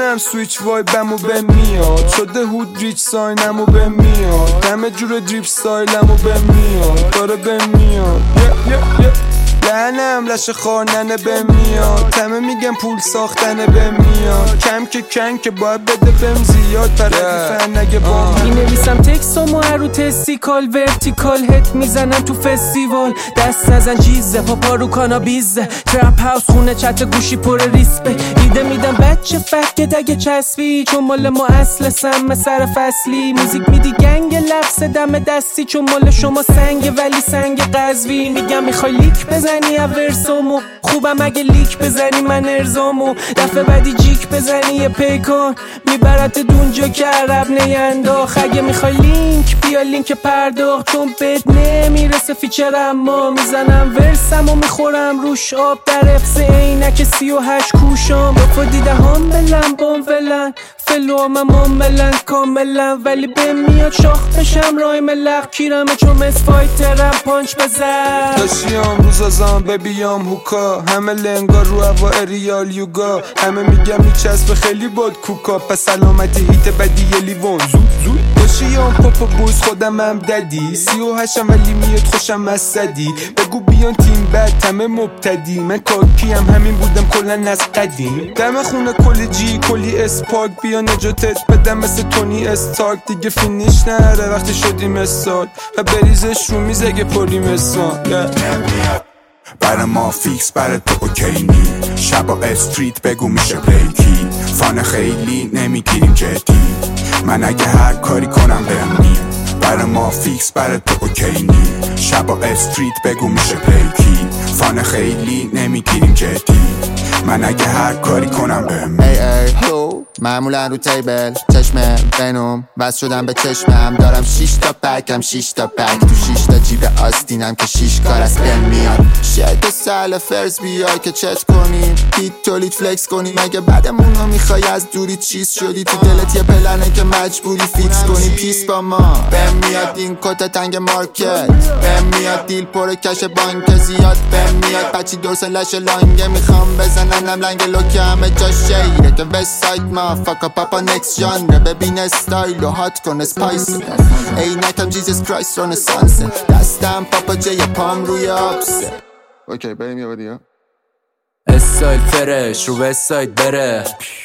میزنم سویچ وایبمو به میاد، شده هود ریچ ساینمو به میاد، همه جور دریپ ستایلمو به میاد، داره به میاد لعنم لش خارننه به میاد، همه میگم پول ساختنه به میاد، کم که کن که باید بده بهم زیاد پردیفن نگه با می نویسم تکسامو هر رو تستیکال ورتیکال هت میزنم تو فستیوال، دست نزن چیزه پاپا رو کانابیزه، ترپ هاوس خونه چت گوشی پر ریسپه، ایده میدم بچه فکر دگه چسبی، چون مال ما اصل سم سر فصلی، موزیک میدی گنگ لفظ دم دستی، چون مال شما سنگ ولی سنگ قزوی، میگم میخوای لیک بزنی ورسامو، خوبم اگه لیک بزنی من ارزامو، دفعه بعدی جیک بزنی یه پیکان میبرت دونجا که عرب نینداخ، اگه میخوای لینک بیا لینک پرداخت، چون بهت نمیرسه فیچر اما میزنم ورسم و میخورم روش آب، در افز عینک 38 کوشام با دیده هم بلن بام ولن فلوامم عاملن کاملن، ولی به میاد شاخ بشم رای ملق کیرمه چون مسفایترم پانچ بزن، داشیام روز ازم ببیام هوکا، همه لنگا رو هوا اریال یوگا، همه میگم میچسب خیلی باد کوکا، پس سلامتی هیت بدی یه لیوان زود داشیام پاپا بوز خودم هم ددی 38م ولی میاد خوشم از صدی، بگو بیان تیم بد همه مبتدی، من کاکیم همین بودم کلن از قدیم، دم خونه کلی جی کلی اسپاک، بیا نجاتت بدم مثل تونی استارک، دیگه فینیش نره وقتی شدیم استاد و بریزش رو میز اگه پریم استان برا ما فیکس برا تو اوکی نی، شبا استریت بگو میشه پلیکی، فان خیلی نمیگیریم جدی، من اگه هر کاری کنم بهم میاد، برا ما فیکس برا تو اوکی نی، شبا استریت بگو میشه پلیکی، فان خیلی نمیگیریم جدی، من اگه هر کاری کنم بهم میاد. معمولا رو تیبل چشم بنوم وز شدم به چشمم، دارم 6 تا پکم 6 تا پک تو 6 تا جیب آستینم که 6 کار از بن میاد، شد سال فرز بیای که چت کنیم هیت تولید فلکس کنیم، مگه بعدمونو میخوای از دوری چیز شدی تو دلت یه پلنه که مجبوری فیکس کنی، پیس با ما بهم میاد این کت تنگ مارکت، بهم میاد دیل پر کش بانک زیاد، بهم میاد بچی دورس لش لانگه میخوام بزننم لنگ لوکه همه جا شیره که وست سایت ما فاکا پاپا نکس ژانر، ببین استایل و هات کن اسپایس، عینکم جیزس کرایست رنسانس، دستم پاپا جی پام روی آبسه. اوکی بریم یه بادی ها استایل فرش رو وست ساید بره،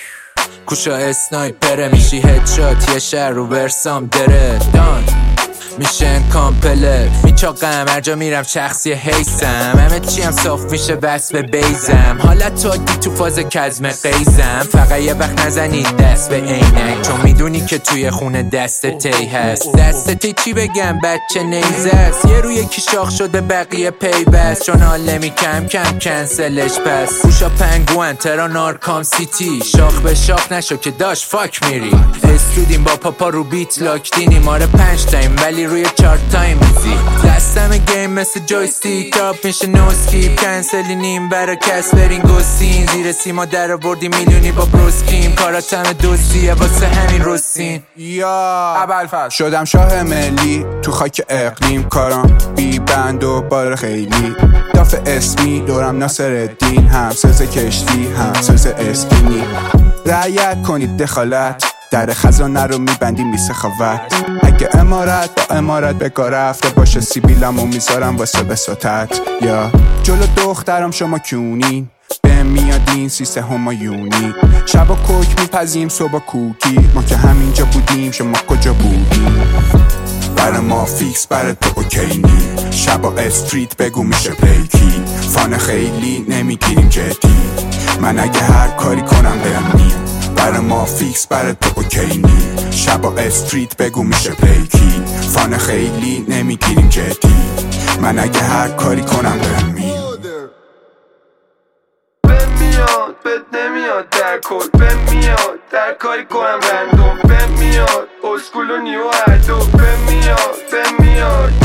کوشا اسنایپره میشی هدشات یه شهر رو ورسام دره دان میشن کامپله میچاقم هر جا میرم شخصی حیثم، همه چیم صاف میشه بس به بیزم، حالت تو عادی تو فاز کزم قیزم، فقط یه وقت نزنید دست به عینک، چون میدونی که توی خونه دست تی هست، دست تی چی بگم بچه نیزه است، یه روی یکی شاخ شد به بقیه پی بست، چون حال نمی کم کنسلش پس، پوشا پنگوان ترا نارکام سیتی، شاخ به شاخ نشو که داش فاک میری، استودیم با پاپا رو بیت لاک دینیم ماره 5 تایم ولی روی 4 تایم بوزی، دستم گیم مثل جویستیک تاپ میشه نو سکیپ، کنسلی نیم برا کس برین گستین، زیر سیما در آوردی میلیونی با بروسکیم، کاراتم دوستیه واسه همین روسین، یا ابوالفضل شدم شاه ملی تو خاک اقلیم، کارم بی بند و بار خیلی، داف اسمی دورم ناصر الدین، هم سرز کشتی هم سرز اسکینی، رعایت کنید دخالت در خزانه رو میبندیم بی سخاوت، اگه امارت با امارت بکار رفته باشه سیبیلمو میذارم واسه بساطت، یا جلو دخترم شما کیونین بهم میادین سیسه همایونی، شبا کوک میپزیم صبح کوکی، ما که همینجا بودیم شما کجا بودیم، برا ما فیکس برا تو اوکی نی، شبا استریت بگو میشه پلیکی، فان خیلی نمیگیریم جدی، من اگه هر کاری کنم بهم میاد، برا ما فیکس برا تو اوکی نی، شبا استریت بگو میشه پلیکی، فان خیلی نمیگیریم جدی، من اگه هر کاری کنم بهم میاد، بد نمیاد در کل بهم میاد در کاری کنم رندوم، بهم میاد اسکول و نیو هر دو، بهم میاد